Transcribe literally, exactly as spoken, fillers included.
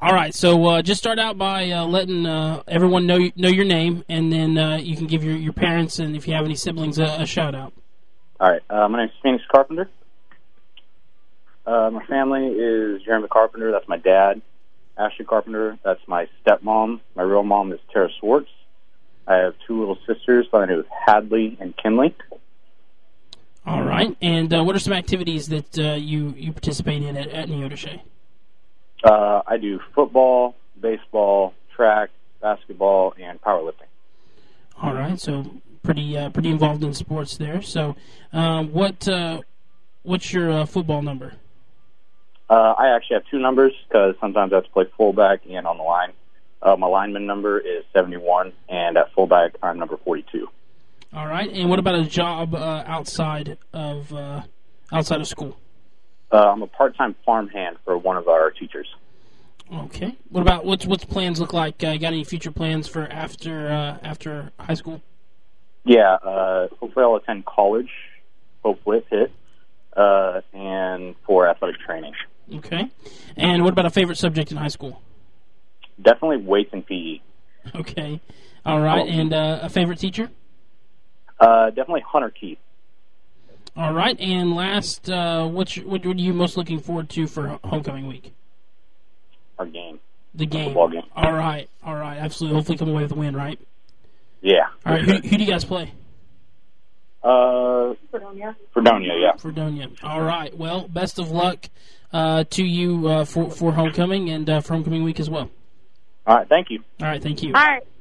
All right, so uh, just start out by uh, letting uh, everyone know know your name, and then uh, you can give your, your parents and if you have any siblings a, a shout out. All right, uh, my name is Phoenix Carpenter. Uh, my family is Jeremy Carpenter. That's my dad. Ashley Carpenter. That's my stepmom. My real mom is Tara Swartz. I have two little sisters by the name of Hadley and Kinley. All right, and uh, what are some activities that uh, you you participate in at, at Neodesha? Uh, I do football, baseball, track, basketball, and powerlifting. All right, so pretty uh, pretty involved in sports there. So, uh, what uh, what's your uh, football number? Uh, I actually have two numbers because sometimes I have to play fullback and on the line. Uh, my lineman number is seventy-one, and at fullback I'm number forty-two. All right, and what about a job uh, outside of uh, outside of school? Uh, I'm a part-time farmhand for one of our teachers. Okay. What about what's what's plans look like? Uh, got any future plans for after uh, after high school? Yeah, uh, hopefully I'll attend college. Hopefully it, uh, and for athletic training. Okay. And what about a favorite subject in high school? Definitely weights and P E. Okay. All right. And uh, a favorite teacher? Uh, definitely Hunter Keith. All right, and last, uh, what's your, what are you most looking forward to for homecoming week? Our game. The game. Football game. All right, all right, absolutely. Hopefully come away with a win, right? Yeah. All right, who, who do you guys play? Uh, Fredonia. Fredonia, yeah. Fredonia. All right, well, best of luck uh, to you uh, for, for homecoming and uh, for homecoming week as well. All right, thank you. All right, thank you. All right.